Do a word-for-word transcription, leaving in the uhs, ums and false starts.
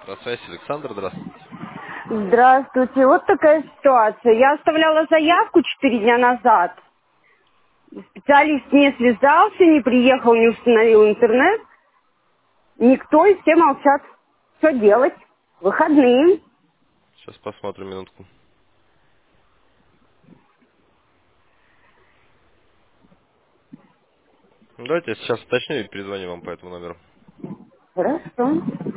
На связи Александр, здравствуйте. Здравствуйте. Вот такая ситуация. Я оставляла заявку четыре дня назад. Специалист не связался, не приехал, не установил интернет. Никто, и все молчат. Что делать? Выходные. Сейчас посмотрим минутку. Ну, давайте я сейчас уточню и перезвоню вам по этому номеру. Хорошо.